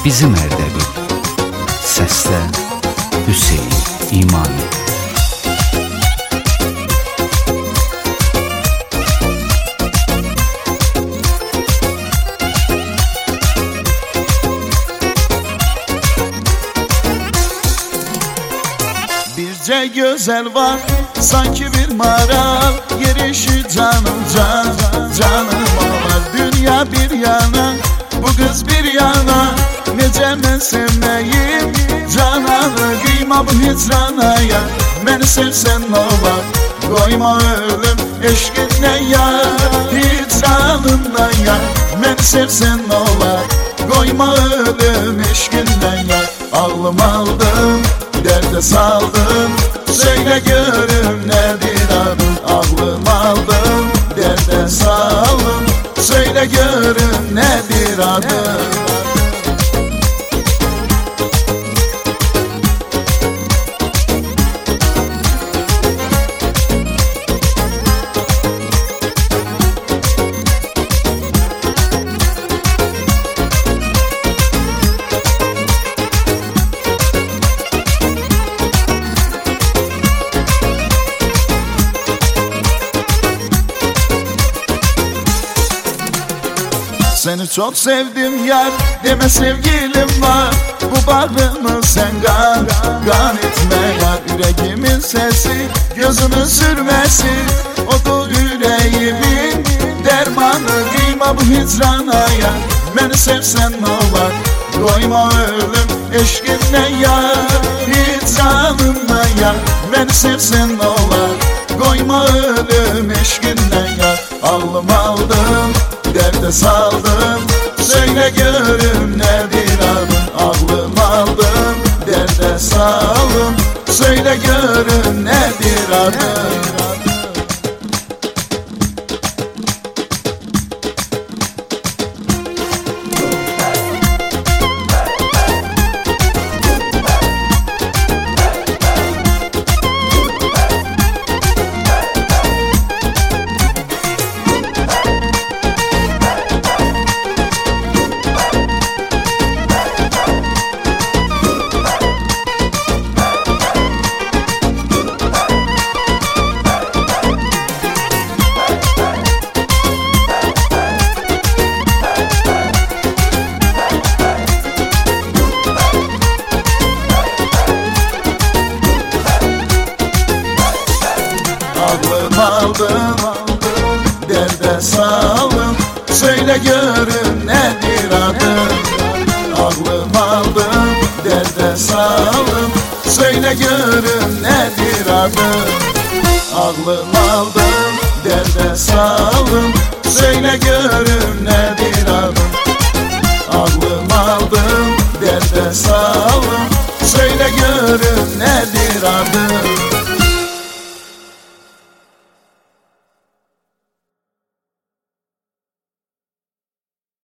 bizim Ərdəbil. Səslə Hüseyn İmani. Birce güzel var sanki bir maral, yerişi canım canım var. Dünya bir yana, bu kız bir yana, nece ben sevmeyim cananı. Kıyma bu hicranaya, beni sevsen ne olar, koyma ölüm eşkinle ya, hicranınla ya. Beni sevsen ne olar, koyma ölüm eşkinle ya. Ağlım aldım, derde saldım, söyle görüm nedir adın. Ağlım aldım, derde saldım, söyle görüm nedir adın. Seni çok sevdim yar, deme sevgilim var. Bu bağrımı sen gan etme yar. Yüreğimin sesi, gözümün sürmesi, odur yüreğimin dermanı. Kıyma bu hicranaya, beni sevsen ne olur, koyma ölüm eşkinle ya, hicranınla ya. Beni sevsen ne olur, koyma ölüm eşkinle ya. Ağlım aldım, derde saldım, söyle görüm nedir adın. Ağlım aldım, derde saldım, söyle görüm nedir adın. Ağlım aldım, derde saldım, söyle görüm nedir adın. Ağlım aldım, derde saldım, söyle görüm nedir adın. Ağlım aldım, derde saldım, söyle görüm nedir adın. Ağlım aldım, derde saldım, söyle görüm nedir adın.